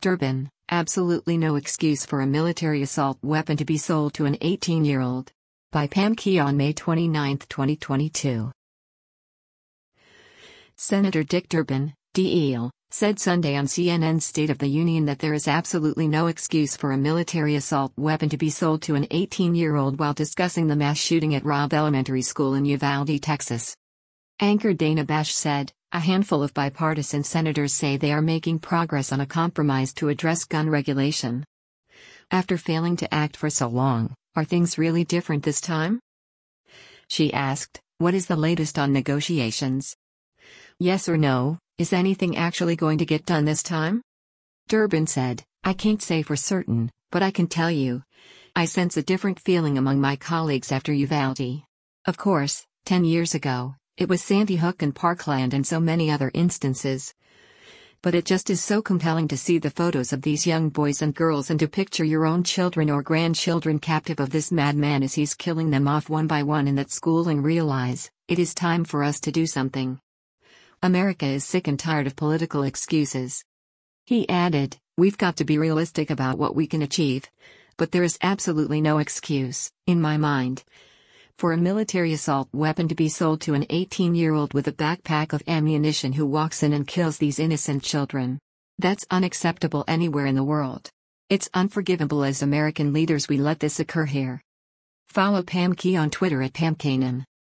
Durbin, absolutely no excuse for a military assault weapon to be sold to an 18-year-old. By Pam Key on May 29, 2022. Senator Dick Durbin, DL, said Sunday on CNN's State of the Union that there is absolutely no excuse for a military assault weapon to be sold to an 18-year-old while discussing the mass shooting at Robb Elementary School in Uvalde, Texas. Anchor Dana Bash said, "A handful of bipartisan senators say they are making progress on a compromise to address gun regulation. After failing to act for so long, are things really different this time?" She asked, "What is the latest on negotiations? Yes or no, is anything actually going to get done this time?" Durbin said, "I can't say for certain, but I can tell you. I sense a different feeling among my colleagues after Uvalde. Of course, 10 years ago, it was Sandy Hook and Parkland and so many other instances. But it just is so compelling to see the photos of these young boys and girls and to picture your own children or grandchildren captive of this madman as he's killing them off one by one in that school and realize, it is time for us to do something. America is sick and tired of political excuses." He added, "We've got to be realistic about what we can achieve. But there is absolutely no excuse, in my mind, for a military assault weapon to be sold to an 18-year-old with a backpack of ammunition who walks in and kills these innocent children. That's unacceptable anywhere in the world. It's unforgivable as American leaders we let this occur here." Follow Pam Key on Twitter at PamKanan.